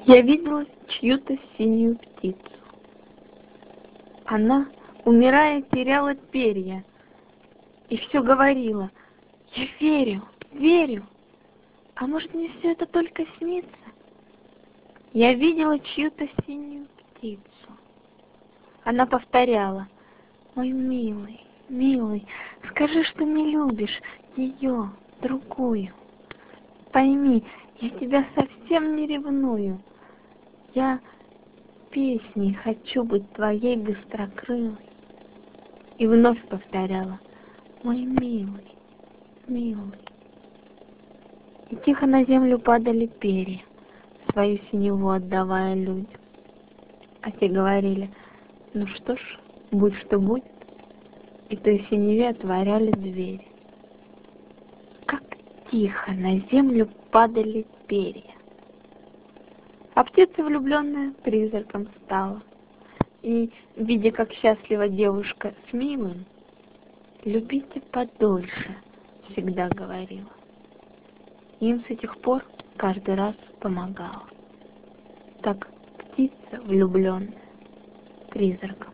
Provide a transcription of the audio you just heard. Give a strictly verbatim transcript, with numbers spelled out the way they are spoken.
Я видела чью-то синюю птицу. Она, умирая, теряла перья и все говорила: я верю, верю. А может, мне все это только снится? Я видела чью-то синюю птицу. Она повторяла: мой милый, милый, скажи, что не любишь ее, другую. Пойми, я тебя совсем не ревную. Я песней хочу быть твоей быстрокрылой. И вновь повторяла: мой милый, милый. И тихо на землю падали перья, свою синеву отдавая людям. А те говорили: ну что ж, будь что будет. И той синеве отворяли двери. Как тихо на землю падали перья. А птица влюбленная призраком стала. И, видя, как счастлива девушка с милым, любите подольше, всегда говорила. И им с этих пор каждый раз помогала. Так птица влюбленная призраком